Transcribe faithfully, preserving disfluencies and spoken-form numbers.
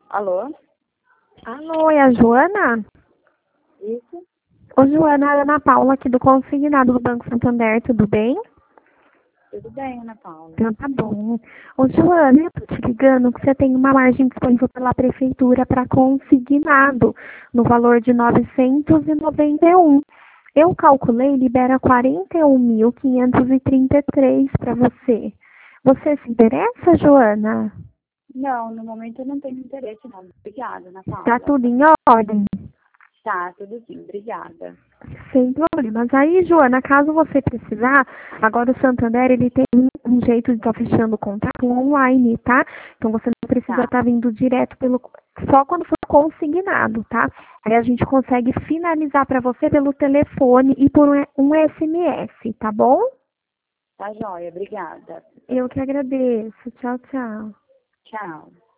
Alô? Alô, é a Joana? Isso? Ô, Joana, é a Ana Paula aqui do Consignado do Banco Santander, tudo bem? Tudo bem, Ana Paula? Então tá bom. Ô, Joana, eu tô te ligando que você tem uma margem disponível pela Prefeitura para consignado, no valor de novecentos e noventa e um. Eu calculei, libera quarenta e um mil quinhentos e trinta e três para você. Você se interessa, Joana? Não, no momento eu não tenho interesse não. Obrigada, Ana Tá Paula. tudo em ordem? Tá, tudo sim, obrigada. Sem problemas. Aí, Joana, caso você precisar, agora o Santander, ele tem um um jeito de estar fechando o contrato online, tá? Então você não precisa Tá, estar vindo direto pelo... Só quando for consignado, tá? Aí a gente consegue finalizar para você pelo telefone e por um um S M S, tá bom? tá joia, obrigada. Eu que agradeço. Tchau, tchau. Tchau.